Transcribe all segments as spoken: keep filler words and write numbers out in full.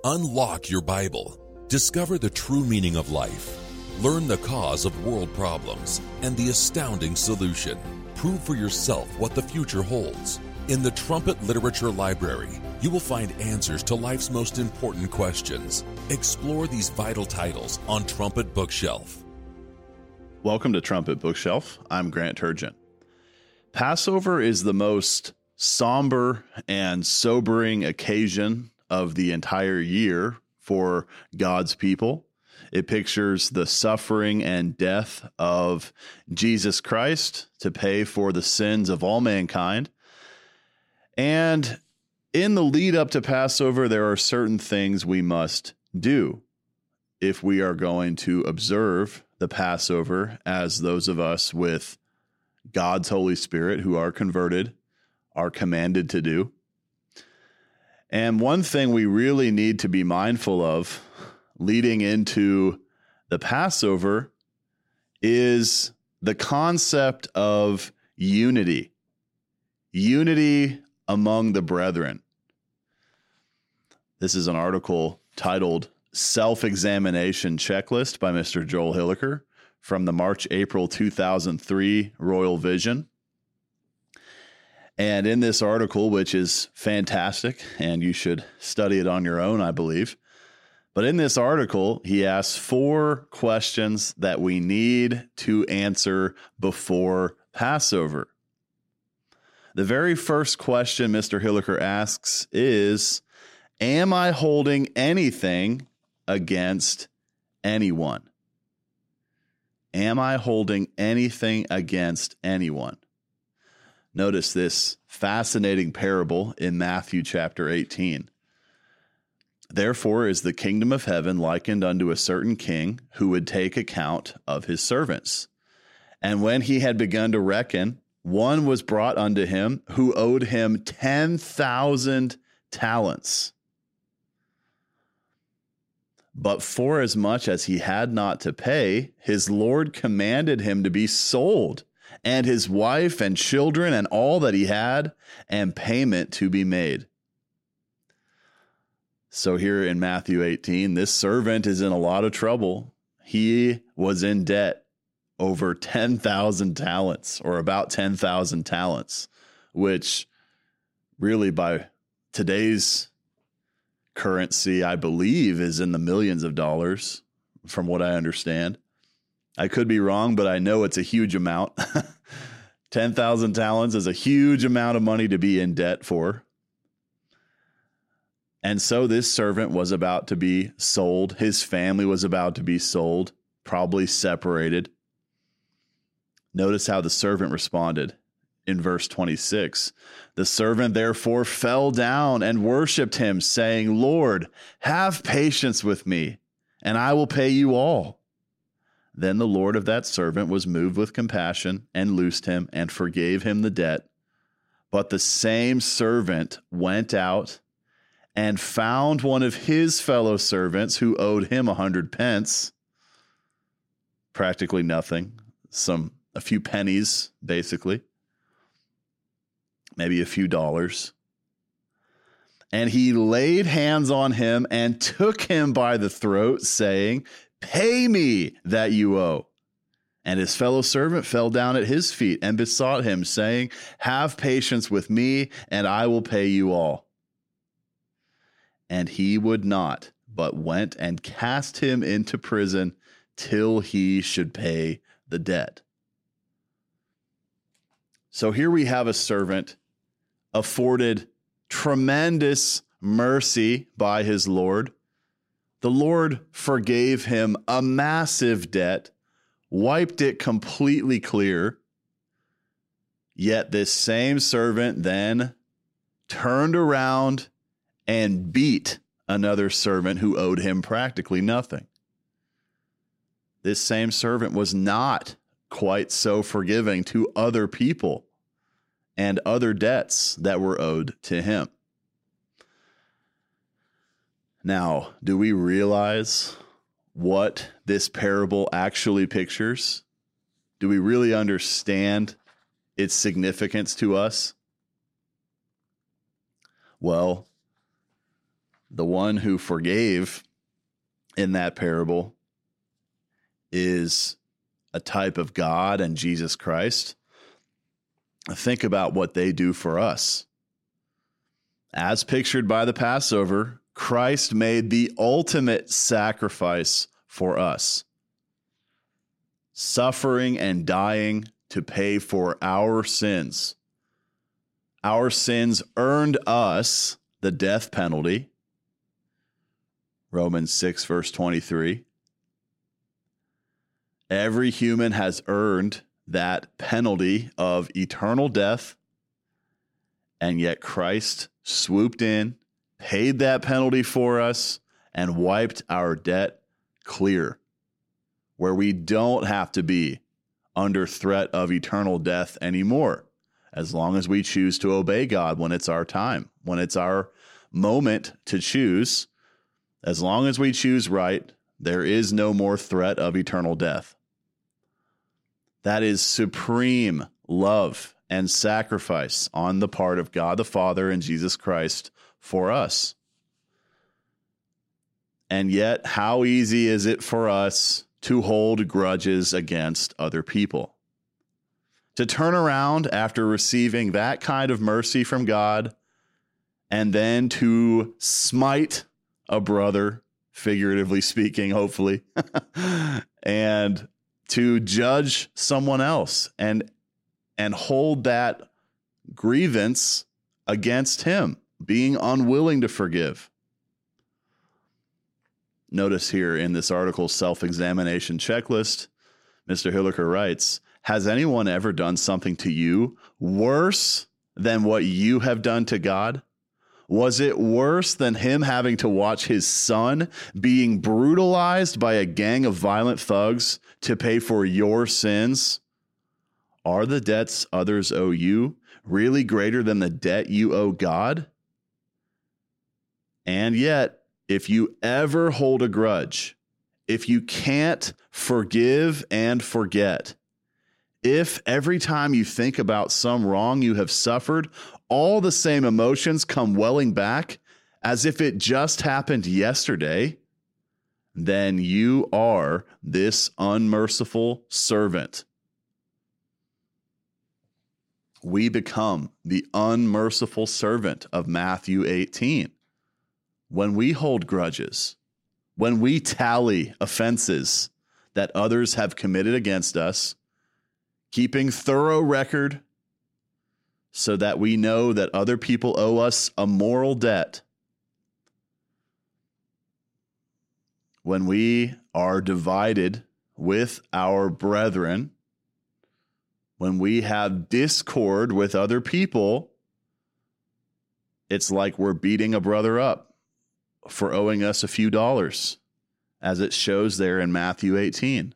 Unlock your Bible. Discover the true meaning of life. Learn the cause of world problems and the astounding solution. Prove for yourself what the future holds. In the Trumpet Literature Library, you will find answers to life's most important questions. Explore these vital titles on Trumpet Bookshelf. Welcome to Trumpet Bookshelf. I'm Grant Turgeon. Passover is the most somber and sobering occasion of the entire year for God's people. It pictures the suffering and death of Jesus Christ to pay for the sins of all mankind. And in the lead up to Passover, there are certain things we must do if we are going to observe the Passover as those of us with God's Holy Spirit who are converted are commanded to do. And one thing we really need to be mindful of leading into the Passover is the concept of unity. Unity among the brethren. This is an article titled Self-Examination Checklist by Mister Joel Hilliker from the March April two thousand three Royal Vision. And in this article, which is fantastic, and you should study it on your own, I believe. But in this article, he asks four questions that we need to answer before Passover. The very first question Mister Hilliker asks is, am I holding anything against anyone? Am I holding anything against anyone? Notice this fascinating parable in Matthew chapter eighteen. Therefore is the kingdom of heaven likened unto a certain king who would take account of his servants. And when he had begun to reckon, one was brought unto him who owed him ten thousand talents. But forasmuch as he had not to pay, his Lord commanded him to be sold, and his wife and children and all that he had, and payment to be made. So here in Matthew eighteen, this servant is in a lot of trouble. He was in debt over ten thousand talents, or about ten thousand talents, which really by today's currency, I believe, is in the millions of dollars, from what I understand. I could be wrong, but I know it's a huge amount. ten thousand talents is a huge amount of money to be in debt for. And so this servant was about to be sold. His family was about to be sold, probably separated. Notice how the servant responded in verse twenty-six. The servant therefore fell down and worshiped him, saying, Lord, have patience with me, and I will pay you all. Then the Lord of that servant was moved with compassion and loosed him and forgave him the debt. But the same servant went out and found one of his fellow servants who owed him a hundred pence, practically nothing, some a few pennies, basically, maybe a few dollars. And he laid hands on him and took him by the throat, saying, pay me that you owe. And his fellow servant fell down at his feet and besought him, saying, have patience with me, and I will pay you all. And he would not, but went and cast him into prison till he should pay the debt. So here we have a servant afforded tremendous mercy by his Lord. The Lord forgave him a massive debt, wiped it completely clear. Yet this same servant then turned around and beat another servant who owed him practically nothing. This same servant was not quite so forgiving to other people and other debts that were owed to him. Now, do we realize what this parable actually pictures? Do we really understand its significance to us? Well, the one who forgave in that parable is a type of God and Jesus Christ. Think about what they do for us. As pictured by the Passover, Christ made the ultimate sacrifice for us, suffering and dying to pay for our sins. Our sins earned us the death penalty. Romans six, verse twenty-three. Every human has earned that penalty of eternal death, and yet Christ swooped in, paid that penalty for us, and wiped our debt clear, where we don't have to be under threat of eternal death anymore, as long as we choose to obey God when it's our time, when it's our moment to choose. As long as we choose right, there is no more threat of eternal death. That is supreme love and sacrifice on the part of God the Father and Jesus Christ for us. And yet, how easy is it for us to hold grudges against other people? To turn around after receiving that kind of mercy from God and then to smite a brother, figuratively speaking, hopefully, and to judge someone else and and hold that grievance against him, being unwilling to forgive. Notice here in this article's self-examination checklist, Mister Hilliker writes, has anyone ever done something to you worse than what you have done to God? Was it worse than him having to watch his son being brutalized by a gang of violent thugs to pay for your sins? Are the debts others owe you really greater than the debt you owe God? And yet, if you ever hold a grudge, if you can't forgive and forget, if every time you think about some wrong you have suffered, all the same emotions come welling back as if it just happened yesterday, then you are this unmerciful servant. We become the unmerciful servant of Matthew eighteen. When we hold grudges, when we tally offenses that others have committed against us, keeping thorough record so that we know that other people owe us a moral debt. When we are divided with our brethren, when we have discord with other people, it's like we're beating a brother up for owing us a few dollars, as it shows there in Matthew eighteen.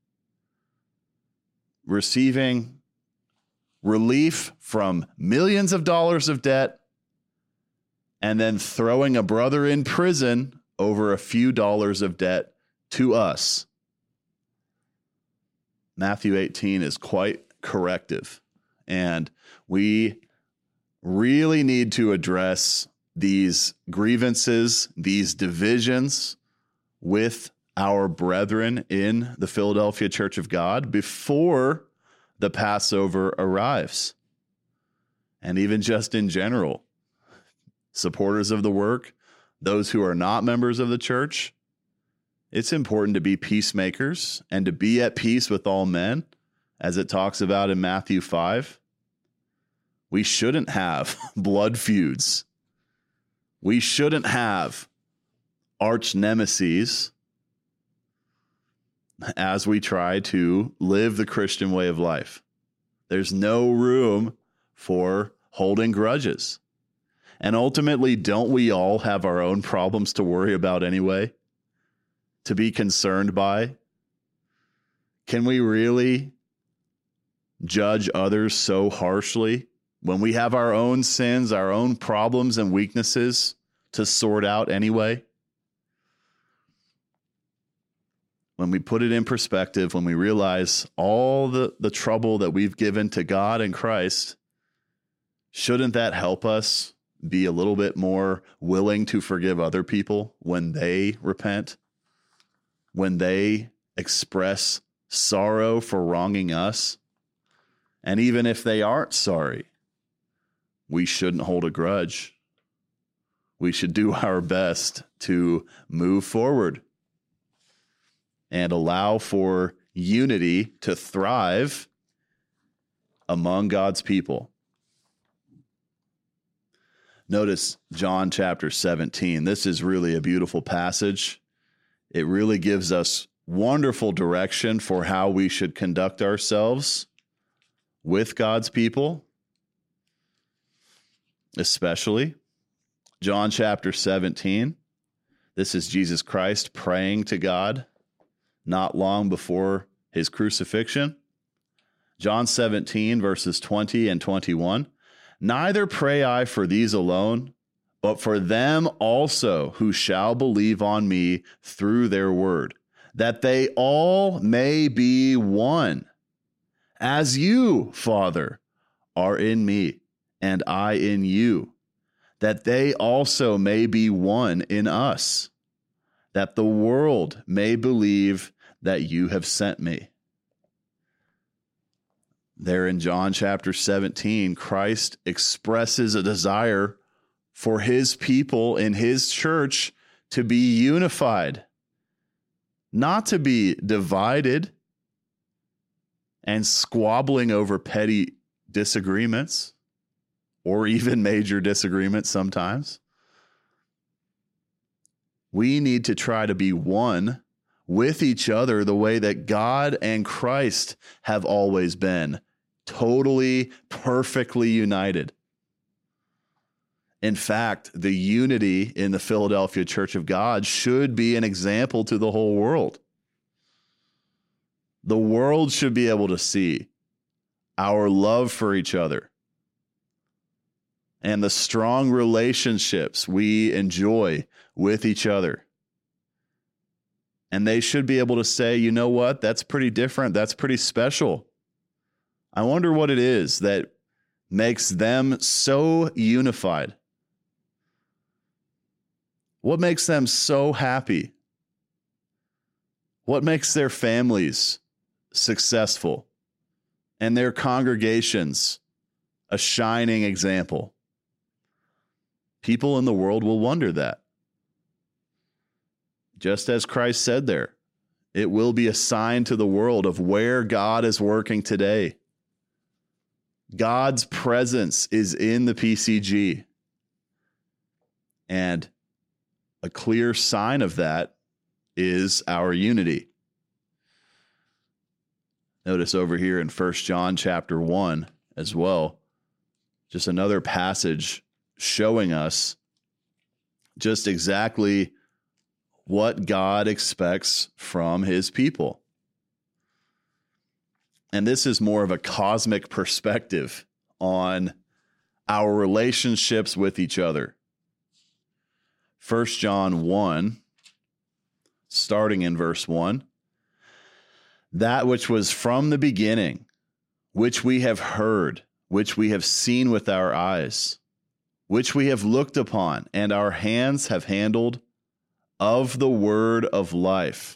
Receiving relief from millions of dollars of debt and then throwing a brother in prison over a few dollars of debt to us. Matthew eighteen is quite corrective, and we really need to address these grievances, these divisions with our brethren in the Philadelphia Church of God before the Passover arrives. And even just in general, supporters of the work, those who are not members of the church, it's important to be peacemakers and to be at peace with all men, as it talks about in Matthew five. We shouldn't have blood feuds. We shouldn't have arch nemeses as we try to live the Christian way of life. There's no room for holding grudges. And ultimately, don't we all have our own problems to worry about anyway? To be concerned by? Can we really judge others so harshly when we have our own sins, our own problems and weaknesses to sort out anyway? When we put it in perspective, when we realize all the, the trouble that we've given to God and Christ, shouldn't that help us be a little bit more willing to forgive other people when they repent, when they express sorrow for wronging us? And even if they aren't sorry, we shouldn't hold a grudge. We should do our best to move forward and allow for unity to thrive among God's people. Notice John chapter seventeen. This is really a beautiful passage. It really gives us wonderful direction for how we should conduct ourselves with God's people, especially John chapter seventeen. This is Jesus Christ praying to God not long before his crucifixion. John seventeen, verses twenty and twenty-one. Neither pray I for these alone, but for them also who shall believe on me through their word, that they all may be one, as you, Father, are in me, and I in you, that they also may be one in us, that the world may believe that you have sent me. There in John chapter seventeen, Christ expresses a desire for his people in his church to be unified, not to be divided and squabbling over petty disagreements or even major disagreements sometimes. We need to try to be one with each other the way that God and Christ have always been, totally, perfectly united. In fact, the unity in the Philadelphia Church of God should be an example to the whole world. The world should be able to see our love for each other and the strong relationships we enjoy with each other. And they should be able to say, you know what, that's pretty different. That's pretty special. I wonder what it is that makes them so unified. What makes them so happy? What makes their families successful and their congregations a shining example? People in the world will wonder that. Just as Christ said there, it will be a sign to the world of where God is working today. God's presence is in the P C G. And a clear sign of that is our unity. Notice over here in First John chapter one as well, just another passage showing us just exactly what God expects from his people. And this is more of a cosmic perspective on our relationships with each other. First John one, starting in verse one, that which was from the beginning, which we have heard, which we have seen with our eyes, which we have looked upon, and our hands have handled, of the word of life.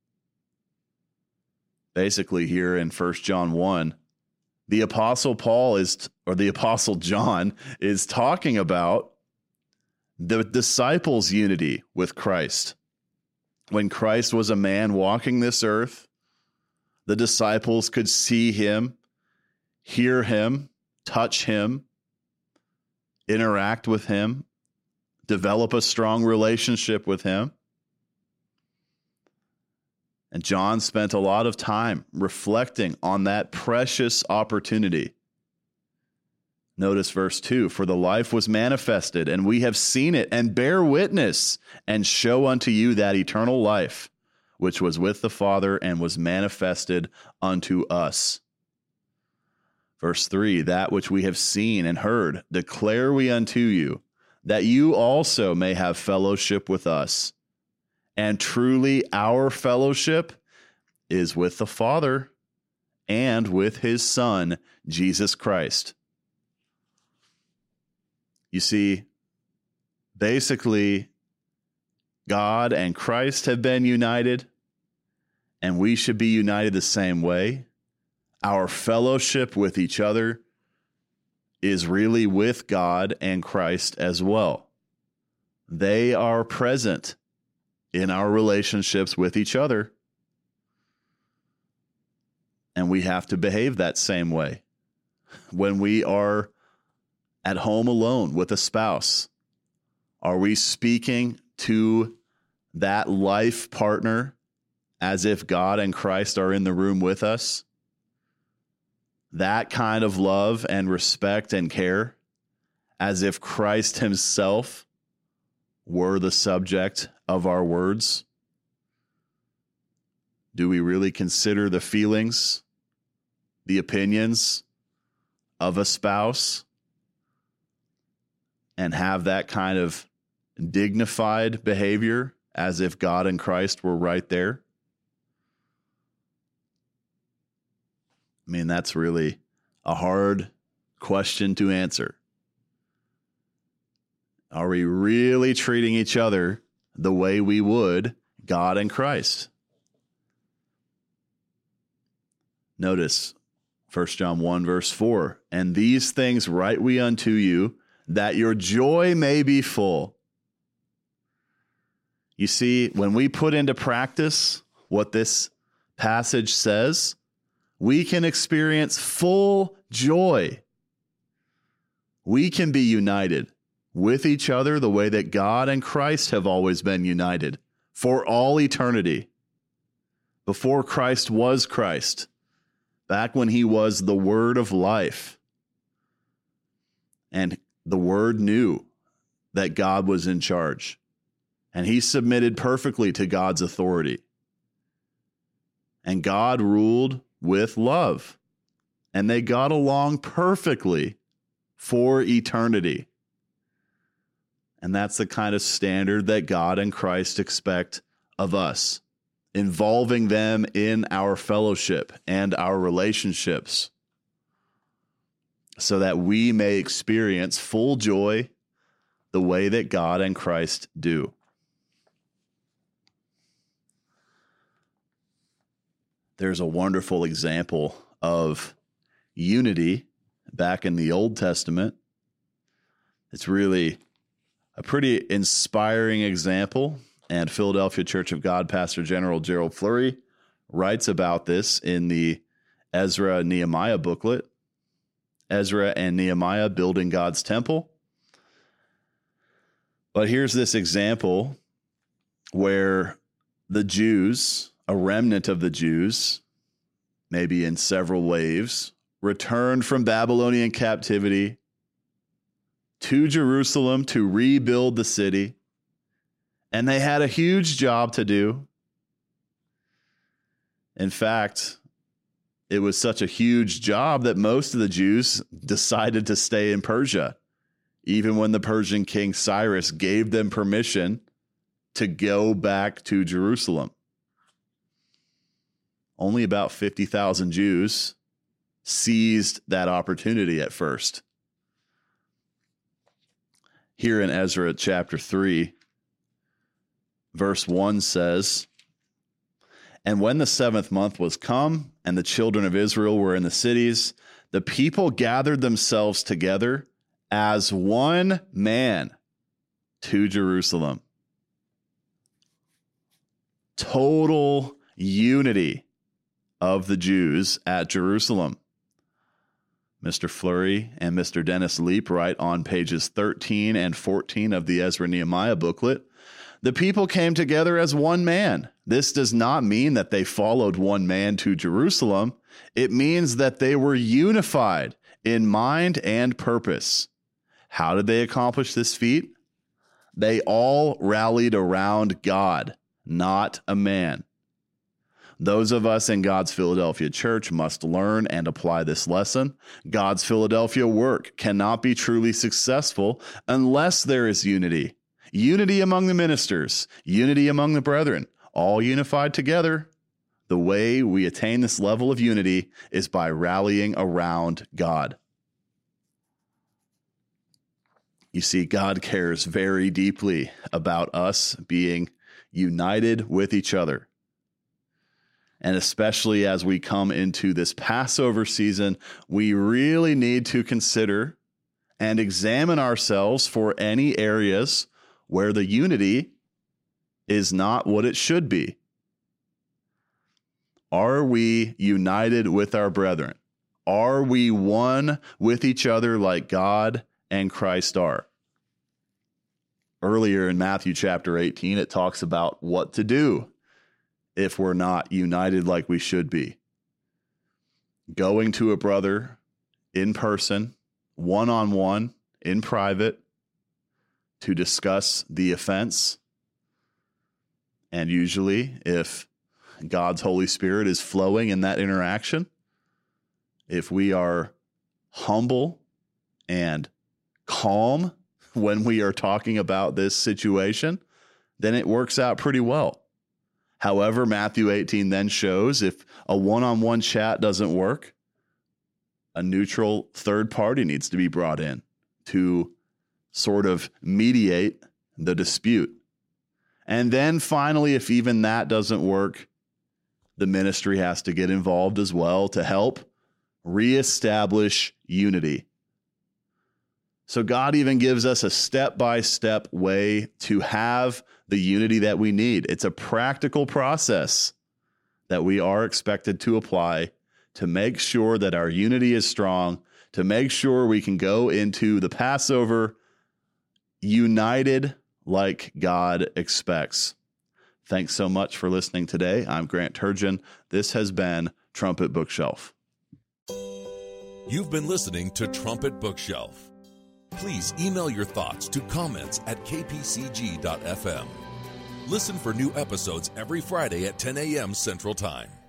Basically, here in First John one, the Apostle Paul is, or the Apostle John is talking about the disciples' unity with Christ. When Christ was a man walking this earth, the disciples could see him, hear him, touch him, interact with him, develop a strong relationship with him. And John spent a lot of time reflecting on that precious opportunity. Notice verse two, for the life was manifested, and we have seen it, and bear witness, and show unto you that eternal life, which was with the Father, and was manifested unto us. Verse three, that which we have seen and heard, declare we unto you, that you also may have fellowship with us. And truly our fellowship is with the Father and with his Son, Jesus Christ. You see, basically, God and Christ have been united, and we should be united the same way. Our fellowship with each other is really with God and Christ as well. They are present in our relationships with each other, and we have to behave that same way. When we are at home alone with a spouse, are we speaking to that life partner as if God and Christ are in the room with us? That kind of love and respect and care, as if Christ himself were the subject of our words? Do we really consider the feelings, the opinions of a spouse, and have that kind of dignified behavior as if God and Christ were right there? I mean, that's really a hard question to answer. Are we really treating each other the way we would God and Christ? Notice First John one, verse four, and these things write we unto you, that your joy may be full. You see, when we put into practice what this passage says, we can experience full joy. We can be united with each other the way that God and Christ have always been united for all eternity. Before Christ was Christ, back when he was the Word of life, and the Word knew that God was in charge, and he submitted perfectly to God's authority. And God ruled with love, and they got along perfectly for eternity. And that's the kind of standard that God and Christ expect of us, involving them in our fellowship and our relationships, so that we may experience full joy the way that God and Christ do. There's a wonderful example of unity back in the Old Testament. It's really a pretty inspiring example, and Philadelphia Church of God Pastor General Gerald Flurry writes about this in the Ezra Nehemiah booklet, Ezra and Nehemiah Building God's Temple. But here's this example where the Jews, a remnant of the Jews, maybe in several waves, returned from Babylonian captivity to Jerusalem to rebuild the city. And they had a huge job to do. In fact, it was such a huge job that most of the Jews decided to stay in Persia, even when the Persian king Cyrus gave them permission to go back to Jerusalem. Only about fifty thousand Jews seized that opportunity at first. Here in Ezra chapter three, verse one says, and when the seventh month was come, and the children of Israel were in the cities, the people gathered themselves together as one man to Jerusalem. Total unity of the Jews at Jerusalem. Mister Flurry and Mister Dennis Leap write on pages thirteen and fourteen of the Ezra Nehemiah booklet, the people came together as one man. This does not mean that they followed one man to Jerusalem. It means that they were unified in mind and purpose. How did they accomplish this feat? They all rallied around God, not a man. Those of us in God's Philadelphia Church must learn and apply this lesson. God's Philadelphia work cannot be truly successful unless there is unity. Unity among the ministers, unity among the brethren, all unified together. The way we attain this level of unity is by rallying around God. You see, God cares very deeply about us being united with each other. And especially as we come into this Passover season, we really need to consider and examine ourselves for any areas where the unity is not what it should be. Are we united with our brethren? Are we one with each other like God and Christ are? Earlier in Matthew chapter eighteen, it talks about what to do if we're not united like we should be. Going to a brother in person, one-on-one, in private, to discuss the offense. And usually, if God's Holy Spirit is flowing in that interaction, if we are humble and calm when we are talking about this situation, then it works out pretty well. However, Matthew eighteen then shows if a one-on-one chat doesn't work, a neutral third party needs to be brought in to sort of mediate the dispute. And then finally, if even that doesn't work, the ministry has to get involved as well to help reestablish unity. So God even gives us a step-by-step way to have the unity that we need. It's a practical process that we are expected to apply to make sure that our unity is strong, to make sure we can go into the Passover united like God expects. Thanks so much for listening today. I'm Grant Turgeon. This has been Trumpet Bookshelf. You've been listening to Trumpet Bookshelf. Please email your thoughts to comments at k p c g dot f m. Listen for new episodes every Friday at ten a.m. Central Time.